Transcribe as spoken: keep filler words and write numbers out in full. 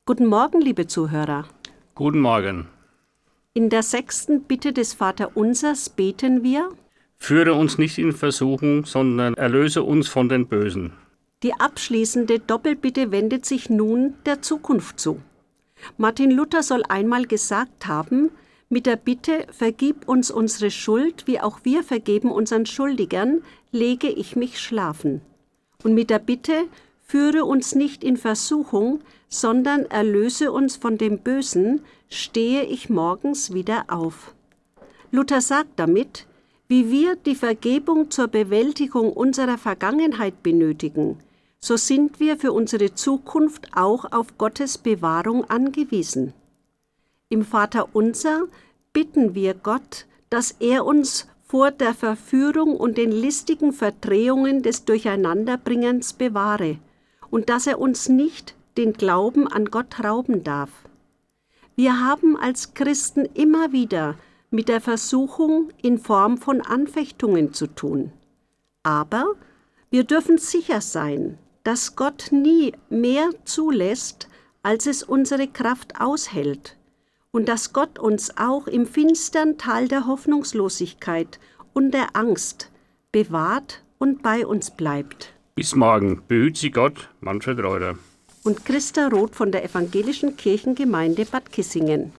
Guten Morgen, liebe Zuhörer. Guten Morgen. In der sechsten Bitte des Vaterunsers beten wir: Führe uns nicht in Versuchung, sondern erlöse uns von den Bösen. Die abschließende Doppelbitte wendet sich nun der Zukunft zu. Martin Luther soll einmal gesagt haben, mit der Bitte, vergib uns unsere Schuld, wie auch wir vergeben unseren Schuldigern, lege ich mich schlafen. Und mit der Bitte, führe uns nicht in Versuchung, sondern erlöse uns von dem Bösen, stehe ich morgens wieder auf. Luther sagt damit, wie wir die Vergebung zur Bewältigung unserer Vergangenheit benötigen, so sind wir für unsere Zukunft auch auf Gottes Bewahrung angewiesen. Im Vaterunser bitten wir Gott, dass er uns vor der Verführung und den listigen Verdrehungen des Durcheinanderbringens bewahre und dass er uns nicht den Glauben an Gott rauben darf. Wir haben als Christen immer wieder mit der Versuchung in Form von Anfechtungen zu tun. Aber wir dürfen sicher sein, dass Gott nie mehr zulässt, als es unsere Kraft aushält, und dass Gott uns auch im finstern Tal der Hoffnungslosigkeit und der Angst bewahrt und bei uns bleibt. Bis morgen. Behüt Sie Gott, Manfred Reuter. Und Christa Roth von der Evangelischen Kirchengemeinde Bad Kissingen.